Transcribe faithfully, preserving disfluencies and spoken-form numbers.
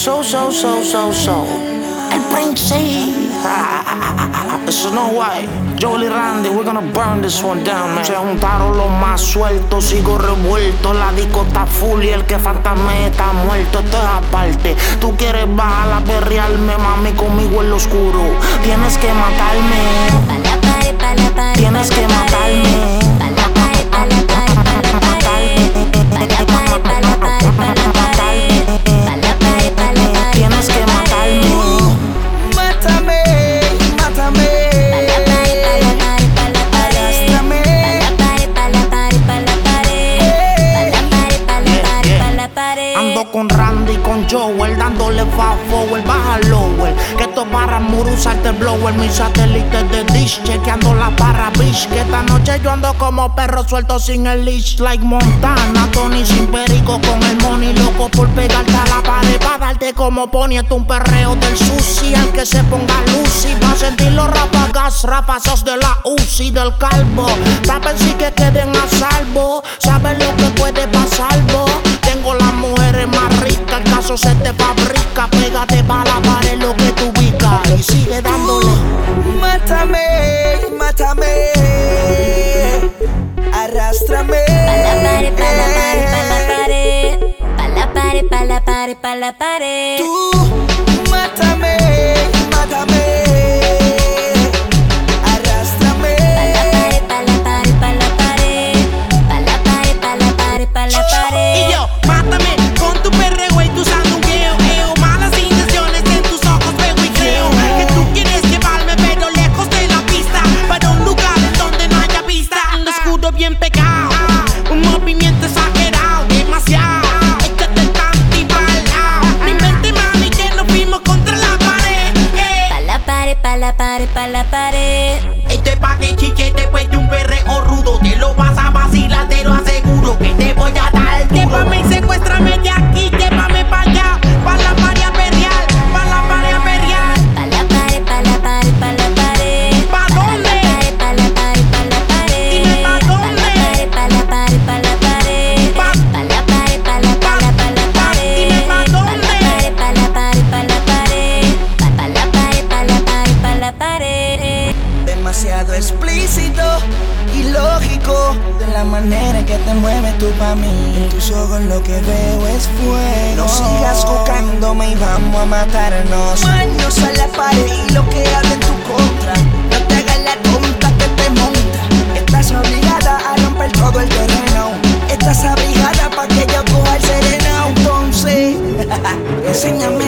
So, so, so, so, so. El Prince. Snow White, Jolie Randy, we're gonna burn this one down, man. Se juntaron los más sueltos, sigo revuelto. La disco está full y el que fantasme está muerto. Esto es aparte. Tú quieres bajar a perrearme, mami, conmigo en lo oscuro. Tienes que matarme. Tienes que matarme. Tienes que matarme. Mátame, mátame. Ando con Randy, con Joel, dándole fast forward, baja lower. Que esto para muro, usarte el blower. Mis satélites de dish, chequeando la barra, bitch. Que esta noche yo ando como perro suelto sin el leash. Like Montana, Tony sin perico, con el money loco por pegarte a la pared. Pa' darte como pony, esto un perreo del sushi. Al que se ponga Lucy, va a sentir los ráfagas, ráfazos de la U C I del calvo. Saben si que queden a salvo, saben lo que puede pasar, vos. Tengo las mujeres más ricas, el caso se te fabrica. Pégate pa' la pared lo que tú ubicas y sigue dándole. Mátame, mátame. Arrástrame. Pa' la pared, pa' la pared, pa' la pared. Pa' la pared, pa' la pared, pa' la pared. Tú, mátame, mátame. Arrástrame. Pa' la pared, pa' la pared, pa' la pared. Pa' la pared, pa' la pared, pa' la pared. Y yo, mátame con tu perreo y tu sandungueo. Eo, malas intenciones en tus ojos veo y creo que tú quieres llevarme pero lejos de la pista, para un lugar en donde no haya vista. Un escudo bien pegado, un movimiento exagerado, demasiado. Échate el tanto balao. Mi mente, mami, que nos fuimos contra la pared. eh. Pa' la pared, pa' la pared, pa' la pared. Esto es pa' que chiche después de un perreo rudo. Te lo vas a vacilar, te lo aseguro que te voy a dar duro. Llévame y secuéstrame de aquí, llévame pa' allá. Pa' la pared a perrear, pa' la pared a perrear. Pa' la pared, pa' la pared, pa' la pared. ¿Pa' dónde? Pa' la pared, pa' la pared. Dime pa' dónde. Pa' la pared, pa' la pared, Pa' pa' la pared, pa' la pared. Pa' la pared, Dime pa' dónde. Pa' la pared, pa' la pared. Pa' la pared, pa' la pared, pa' la pared. Demasiado explícito y lógico de la manera que te mueves tú pa' mí. En tus ojos lo que veo es fuego. No sigas buscándome y vamos a matarnos. Manos a la pared y lo que habla en tu contra. No te hagas la tonta que te monta. Estás obligada a romper todo el terreno. Estás abrigada pa' que yo coja el sereno. Entonces, enséñame